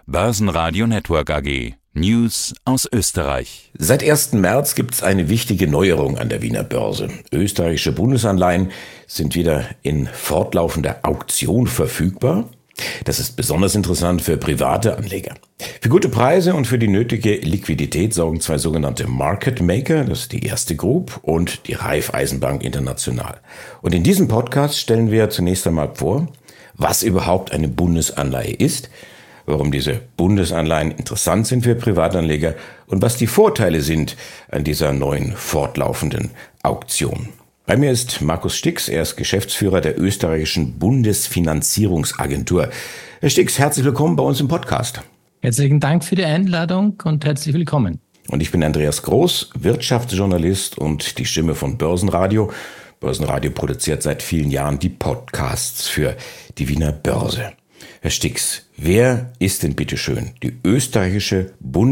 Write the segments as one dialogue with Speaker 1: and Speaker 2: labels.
Speaker 1: Börsenradio Network AG. News aus Österreich.
Speaker 2: Seit 1. März gibt es eine wichtige Neuerung an der Wiener Börse. Österreichische Bundesanleihen sind wieder in fortlaufender Auktion verfügbar. Das ist besonders interessant für private Anleger. Für gute Preise und für die nötige Liquidität sorgen zwei sogenannte Market Maker, das ist die Erste Group und die Raiffeisenbank International. Und in diesem Podcast stellen wir zunächst einmal vor, was überhaupt eine Bundesanleihe ist, warum diese Bundesanleihen interessant sind für Privatanleger und was die Vorteile sind an dieser neuen fortlaufenden Auktion. Bei mir ist Markus Stix, er ist Geschäftsführer der österreichischen Bundesfinanzierungsagentur. Herr Stix, herzlich willkommen bei uns im Podcast.
Speaker 3: Herzlichen Dank für die Einladung und herzlich willkommen.
Speaker 2: Und ich bin Andreas Groß, Wirtschaftsjournalist und die Stimme von Börsenradio. Börsenradio produziert seit vielen Jahren die Podcasts für die Wiener Börse. Herr Stix, wer ist denn bitteschön die österreichische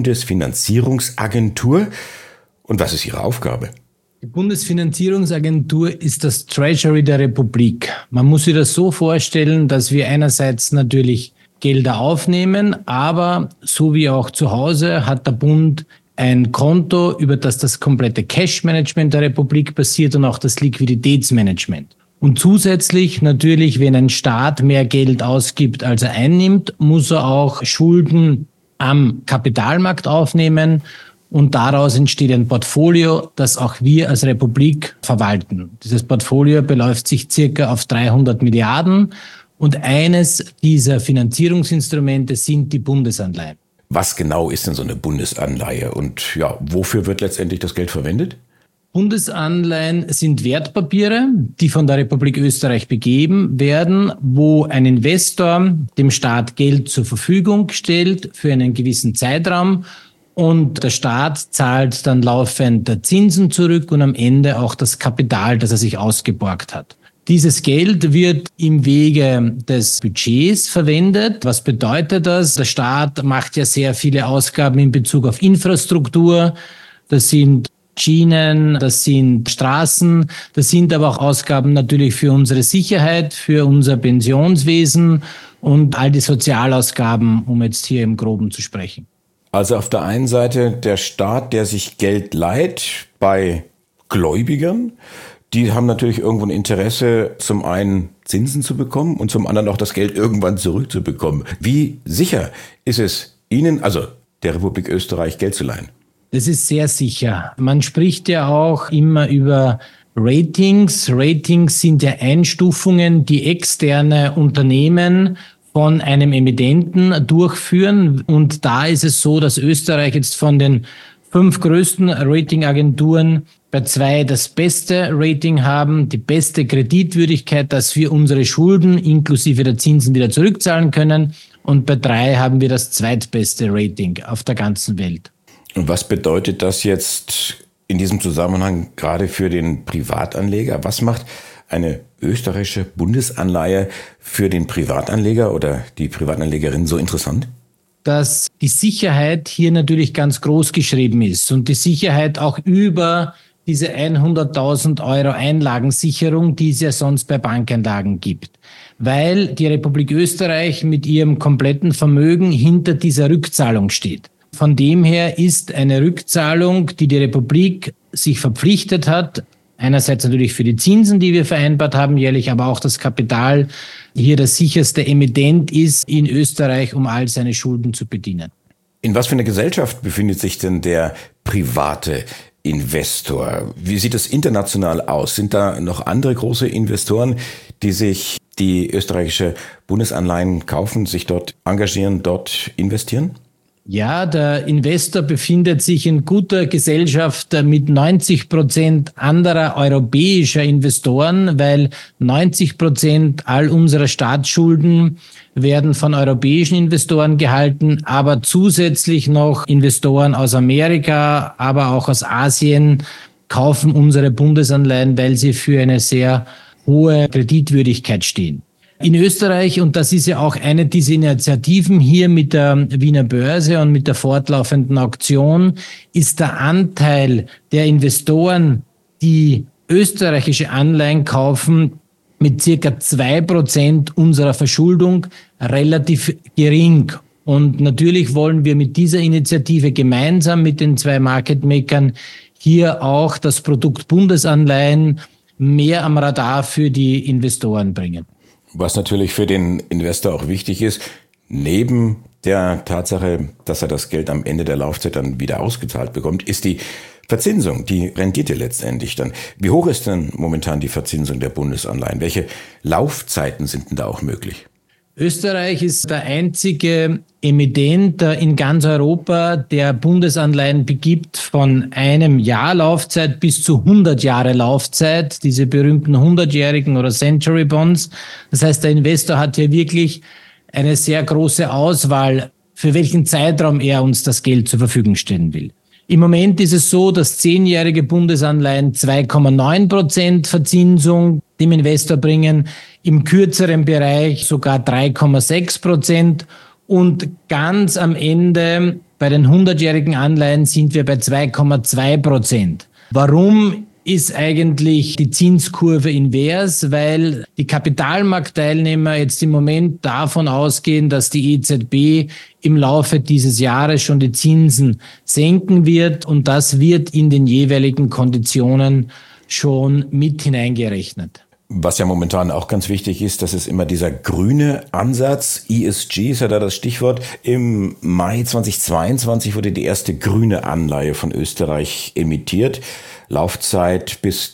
Speaker 2: Bundesfinanzierungsagentur und was ist Ihre Aufgabe?
Speaker 3: Die Bundesfinanzierungsagentur ist das Treasury der Republik. Man muss sich das so vorstellen, dass wir einerseits natürlich Gelder aufnehmen, aber so wie auch zu Hause hat der Bund ein Konto, über das komplette Cash-Management der Republik passiert und auch das Liquiditätsmanagement. Und zusätzlich natürlich, wenn ein Staat mehr Geld ausgibt, als er einnimmt, muss er auch Schulden am Kapitalmarkt aufnehmen. Und daraus entsteht ein Portfolio, das auch wir als Republik verwalten. Dieses Portfolio beläuft sich circa auf 300 Milliarden. Und eines dieser Finanzierungsinstrumente sind die Bundesanleihen.
Speaker 2: Was genau ist denn so eine Bundesanleihe und wofür wird letztendlich das Geld verwendet?
Speaker 3: Bundesanleihen sind Wertpapiere, die von der Republik Österreich begeben werden, wo ein Investor dem Staat Geld zur Verfügung stellt für einen gewissen Zeitraum und der Staat zahlt dann laufend Zinsen zurück und am Ende auch das Kapital, das er sich ausgeborgt hat. Dieses Geld wird im Wege des Budgets verwendet. Was bedeutet das? Der Staat macht ja sehr viele Ausgaben in Bezug auf Infrastruktur. Das sind Schienen, das sind Straßen, das sind aber auch Ausgaben natürlich für unsere Sicherheit, für unser Pensionswesen und all die Sozialausgaben, um jetzt hier im Groben zu sprechen.
Speaker 2: Also auf der einen Seite der Staat, der sich Geld leiht bei Gläubigern, die haben natürlich irgendwo ein Interesse, zum einen Zinsen zu bekommen und zum anderen auch das Geld irgendwann zurückzubekommen. Wie sicher ist es Ihnen, also der Republik Österreich, Geld zu leihen?
Speaker 3: Das ist sehr sicher. Man spricht ja auch immer über Ratings. Ratings sind ja Einstufungen, die externe Unternehmen von einem Emittenten durchführen. Und da ist es so, dass Österreich jetzt von den 5 größten Ratingagenturen bei 2 das beste Rating haben, die beste Kreditwürdigkeit, dass wir unsere Schulden inklusive der Zinsen wieder zurückzahlen können. Und bei 3 haben wir das zweitbeste Rating auf der ganzen Welt.
Speaker 2: Und was bedeutet das jetzt in diesem Zusammenhang gerade für den Privatanleger? Was macht eine österreichische Bundesanleihe für den Privatanleger oder die Privatanlegerin so interessant?
Speaker 3: Dass die Sicherheit hier natürlich ganz groß geschrieben ist und die Sicherheit auch über diese 100.000 Euro Einlagensicherung, die es ja sonst bei Bankeinlagen gibt. Weil die Republik Österreich mit ihrem kompletten Vermögen hinter dieser Rückzahlung steht. Von dem her ist eine Rückzahlung, die die Republik sich verpflichtet hat, einerseits natürlich für die Zinsen, die wir vereinbart haben jährlich, aber auch das Kapital hier der sicherste Emittent ist in Österreich, um all seine Schulden zu bedienen.
Speaker 2: In was für einer Gesellschaft befindet sich denn der private Investor? Wie sieht es international aus? Sind da noch andere große Investoren, die sich die österreichische Bundesanleihen kaufen, sich dort engagieren, dort investieren?
Speaker 3: Ja, der Investor befindet sich in guter Gesellschaft mit 90% anderer europäischer Investoren, weil 90% all unserer Staatsschulden werden von europäischen Investoren gehalten, aber zusätzlich noch Investoren aus Amerika, aber auch aus Asien kaufen unsere Bundesanleihen, weil sie für eine sehr hohe Kreditwürdigkeit stehen. In Österreich, und das ist ja auch eine dieser Initiativen hier mit der Wiener Börse und mit der fortlaufenden Auktion, ist der Anteil der Investoren, die österreichische Anleihen kaufen, mit circa 2% unserer Verschuldung relativ gering. Und natürlich wollen wir mit dieser Initiative gemeinsam mit den 2 Market Makern hier auch das Produkt Bundesanleihen mehr am Radar für die Investoren bringen.
Speaker 2: Was natürlich für den Investor auch wichtig ist, neben der Tatsache, dass er das Geld am Ende der Laufzeit dann wieder ausgezahlt bekommt, ist die Verzinsung, die Rendite letztendlich dann. Wie hoch ist denn momentan die Verzinsung der Bundesanleihen? Welche Laufzeiten sind denn da auch möglich?
Speaker 3: Österreich ist der einzige Emittent in ganz Europa, der Bundesanleihen begibt von 1 Jahr Laufzeit bis zu 100 Jahre Laufzeit, diese berühmten 100-jährigen oder Century Bonds. Das heißt, der Investor hat hier wirklich eine sehr große Auswahl, für welchen Zeitraum er uns das Geld zur Verfügung stellen will. Im Moment ist es so, dass 10-jährige Bundesanleihen 2,9% Verzinsung dem Investor bringen, im kürzeren Bereich sogar 3,6% und ganz am Ende bei den 100-jährigen Anleihen sind wir bei 2,2%. Warum ist eigentlich die Zinskurve invers? Weil die Kapitalmarktteilnehmer jetzt im Moment davon ausgehen, dass die EZB im Laufe dieses Jahres schon die Zinsen senken wird und das wird in den jeweiligen Konditionen schon mit hineingerechnet.
Speaker 2: Was ja momentan auch ganz wichtig ist, das ist immer dieser grüne Ansatz. ESG ist ja da das Stichwort. Im Mai 2022 wurde die erste grüne Anleihe von Österreich emittiert. Laufzeit bis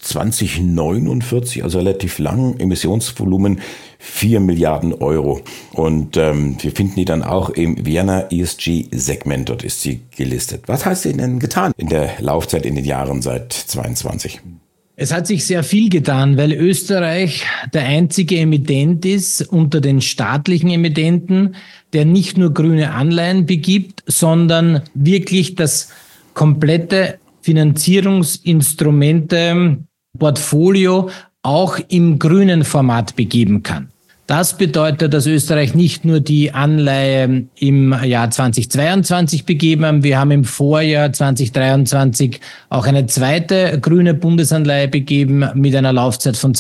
Speaker 2: 2049, also relativ lang. Emissionsvolumen 4 Milliarden Euro. Und wir finden die dann auch im Vienna ESG-Segment. Dort ist sie gelistet. Was hat sie denn getan in der Laufzeit in den Jahren seit 22?
Speaker 3: Es hat sich sehr viel getan, weil Österreich der einzige Emittent ist unter den staatlichen Emittenten, der nicht nur grüne Anleihen begibt, sondern wirklich das komplette Finanzierungsinstrumente-Portfolio auch im grünen Format begeben kann. Das bedeutet, dass Österreich nicht nur die Anleihe im Jahr 2022 begeben haben, wir haben im Vorjahr 2023 auch eine zweite grüne Bundesanleihe begeben mit einer Laufzeit von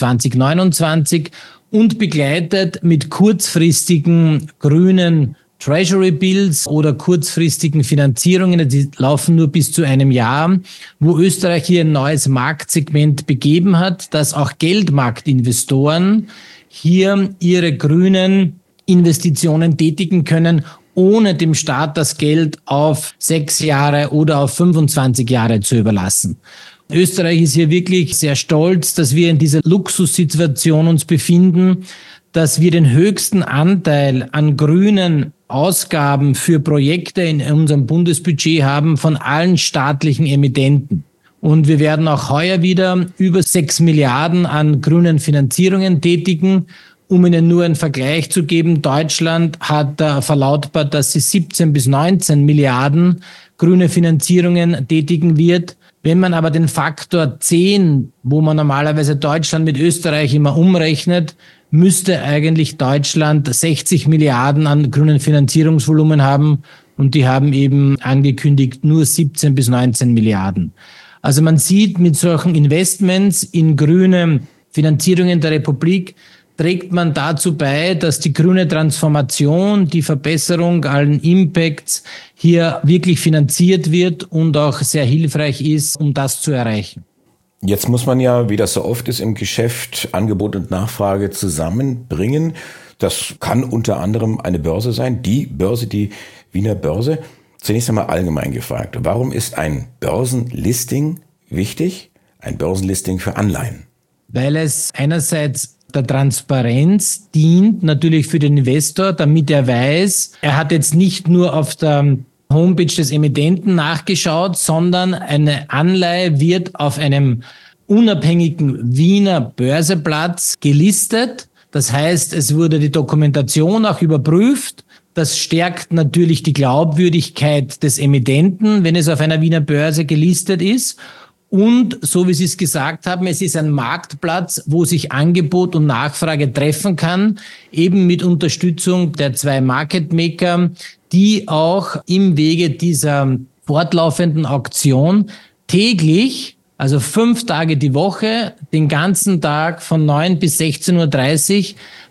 Speaker 3: 2029 und begleitet mit kurzfristigen grünen Treasury Bills oder kurzfristigen Finanzierungen, die laufen nur bis zu 1 Jahr, wo Österreich hier ein neues Marktsegment begeben hat, dass auch Geldmarktinvestoren hier ihre grünen Investitionen tätigen können, ohne dem Staat das Geld auf 6 Jahre oder auf 25 Jahre zu überlassen. Österreich ist hier wirklich sehr stolz, dass wir in dieser Luxussituation uns befinden, dass wir den höchsten Anteil an grünen Ausgaben für Projekte in unserem Bundesbudget haben von allen staatlichen Emittenten. Und wir werden auch heuer wieder über 6 Milliarden an grünen Finanzierungen tätigen. Um Ihnen nur einen Vergleich zu geben, Deutschland hat verlautbart, dass sie 17 bis 19 Milliarden grüne Finanzierungen tätigen wird. Wenn man aber den Faktor 10, wo man normalerweise Deutschland mit Österreich immer umrechnet, müsste eigentlich Deutschland 60 Milliarden an grünen Finanzierungsvolumen haben. Und die haben eben angekündigt nur 17 bis 19 Milliarden. Also man sieht, mit solchen Investments in grüne Finanzierungen der Republik trägt man dazu bei, dass die grüne Transformation, die Verbesserung allen Impacts hier wirklich finanziert wird und auch sehr hilfreich ist, um das zu erreichen.
Speaker 2: Jetzt muss man ja, wie das so oft ist im Geschäft, Angebot und Nachfrage zusammenbringen. Das kann unter anderem eine Börse sein, die Börse, die Wiener Börse. Zunächst einmal allgemein gefragt, warum ist ein Börsenlisting wichtig? Ein Börsenlisting für Anleihen?
Speaker 3: Weil es einerseits der Transparenz dient, natürlich für den Investor, damit er weiß, er hat jetzt nicht nur auf der Homepage des Emittenten nachgeschaut, sondern eine Anleihe wird auf einem unabhängigen Wiener Börseplatz gelistet. Das heißt, es wurde die Dokumentation auch überprüft. Das stärkt natürlich die Glaubwürdigkeit des Emittenten, wenn es auf einer Wiener Börse gelistet ist. Und so wie Sie es gesagt haben, es ist ein Marktplatz, wo sich Angebot und Nachfrage treffen kann, eben mit Unterstützung der 2 Market Maker, die auch im Wege dieser fortlaufenden Auktion täglich, also 5 Tage die Woche, den ganzen Tag von 9 bis 16:30 Uhr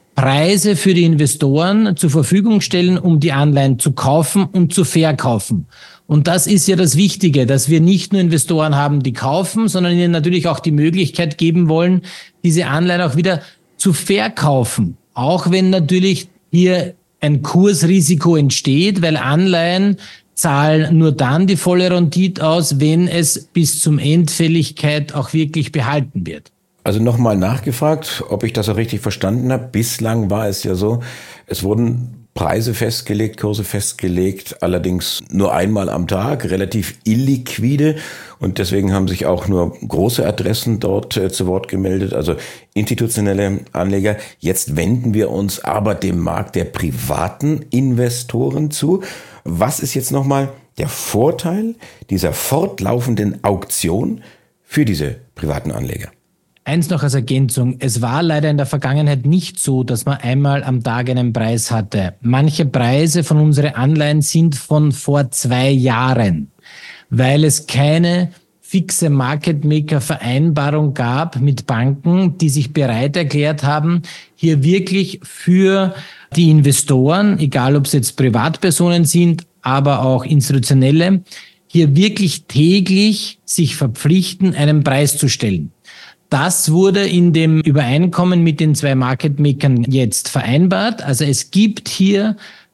Speaker 3: Preise für die Investoren zur Verfügung stellen, um die Anleihen zu kaufen und zu verkaufen. Und das ist ja das Wichtige, dass wir nicht nur Investoren haben, die kaufen, sondern ihnen natürlich auch die Möglichkeit geben wollen, diese Anleihen auch wieder zu verkaufen. Auch wenn natürlich hier ein Kursrisiko entsteht, weil Anleihen zahlen nur dann die volle Rendite aus, wenn es bis zum Endfälligkeit auch wirklich behalten wird.
Speaker 2: Also nochmal nachgefragt, ob ich das auch richtig verstanden habe. Bislang war es ja so, es wurden Preise festgelegt, Kurse festgelegt, allerdings nur einmal am Tag, relativ illiquide. Und deswegen haben sich auch nur große Adressen dort zu Wort gemeldet, also institutionelle Anleger. Jetzt wenden wir uns aber dem Markt der privaten Investoren zu. Was ist jetzt nochmal der Vorteil dieser fortlaufenden Auktion für diese privaten Anleger?
Speaker 3: Eins noch als Ergänzung. Es war leider in der Vergangenheit nicht so, dass man einmal am Tag einen Preis hatte. Manche Preise von unseren Anleihen sind von vor 2 Jahren, weil es keine fixe Market-Maker-Vereinbarung gab mit Banken, die sich bereit erklärt haben, hier wirklich für die Investoren, egal ob es jetzt Privatpersonen sind, aber auch institutionelle, hier wirklich täglich sich verpflichten, einen Preis zu stellen. Das wurde in dem Übereinkommen mit den 2 Market-Makern jetzt vereinbart. Also es gibt hier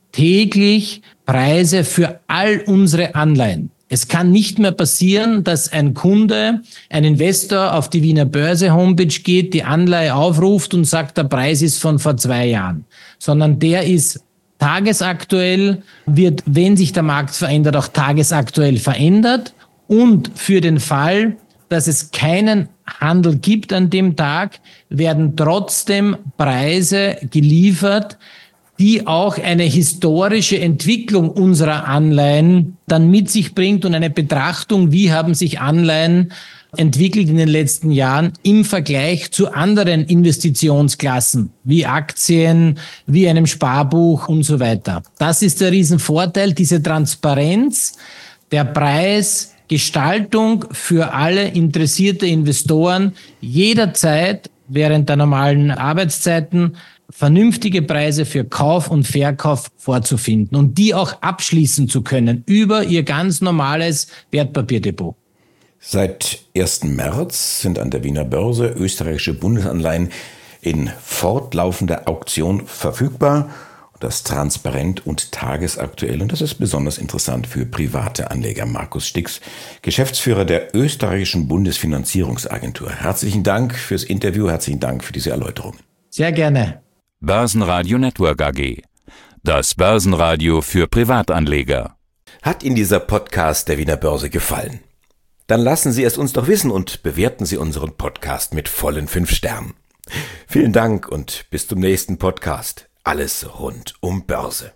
Speaker 3: täglich Preise für all unsere Anleihen. Es kann nicht mehr passieren, dass ein Kunde, ein Investor auf die Wiener Börse Homepage geht, die Anleihe aufruft und sagt, der Preis ist von vor 2 Jahren, sondern der ist tagesaktuell, wird, wenn sich der Markt verändert, auch tagesaktuell verändert. Und für den Fall, dass es keinen Handel gibt an dem Tag, werden trotzdem Preise geliefert, die auch eine historische Entwicklung unserer Anleihen dann mit sich bringt und eine Betrachtung, wie haben sich Anleihen entwickelt in den letzten Jahren im Vergleich zu anderen Investitionsklassen, wie Aktien, wie einem Sparbuch und so weiter. Das ist der Riesenvorteil, diese Transparenz, der Preisgestaltung für alle interessierte Investoren jederzeit während der normalen Arbeitszeiten vernünftige Preise für Kauf und Verkauf vorzufinden und die auch abschließen zu können über ihr ganz normales Wertpapierdepot.
Speaker 2: Seit 1. März sind an der Wiener Börse österreichische Bundesanleihen in fortlaufender Auktion verfügbar. Das transparent und tagesaktuell. Und das ist besonders interessant für private Anleger. Markus Stix, Geschäftsführer der österreichischen Bundesfinanzierungsagentur. Herzlichen Dank fürs Interview, herzlichen Dank für diese Erläuterung.
Speaker 3: Sehr gerne.
Speaker 1: Börsenradio Network AG. Das Börsenradio für Privatanleger.
Speaker 2: Hat Ihnen dieser Podcast der Wiener Börse gefallen? Dann lassen Sie es uns doch wissen und bewerten Sie unseren Podcast mit vollen 5 Sternen. Vielen Dank und bis zum nächsten Podcast. Alles rund um Börse.